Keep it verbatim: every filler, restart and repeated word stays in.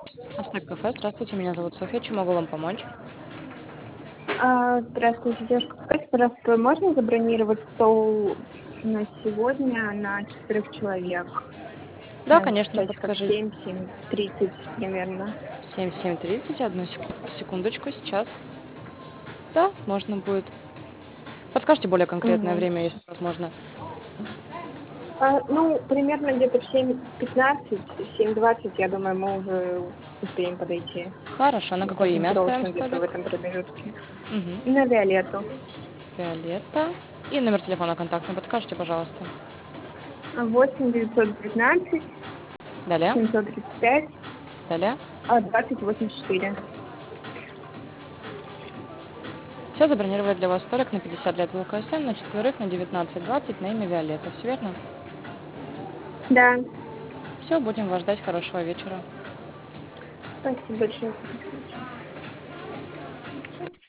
Астек кафе. Здравствуйте, меня зовут Софья. Чем могу вам помочь? А, здравствуйте, девушка. Скажите, пожалуйста, можно забронировать стол на сегодня на четырех человек? Да, На конечно, часиков подскажите. семь, семь тридцать примерно. семь, семь тридцать. Одну сек- секундочку сейчас. Да, можно будет. Подскажите более конкретное Мгм. время, если возможно. А, ну, примерно где-то в семь пятнадцать, семь двадцать, я думаю, мы уже успеем подойти. Хорошо, на Вот какое имя оставим ориентировочно где-то в столик? этом промежутке. Угу. На Виолетту. Виолетта. И номер телефона контактный подскажите, пожалуйста. восемь девятьсот девятнадцать Далее. семьсот тридцать пять Далее. двадцать восемьдесят четыре. Все, забронировали для вас столик на пятьдесят лет в ЛКСМ, на четверых на девятнадцать двадцать на имя Виолетта. Все верно? Да, Все, будем вас ждать. Хорошего вечера. спасибо большое.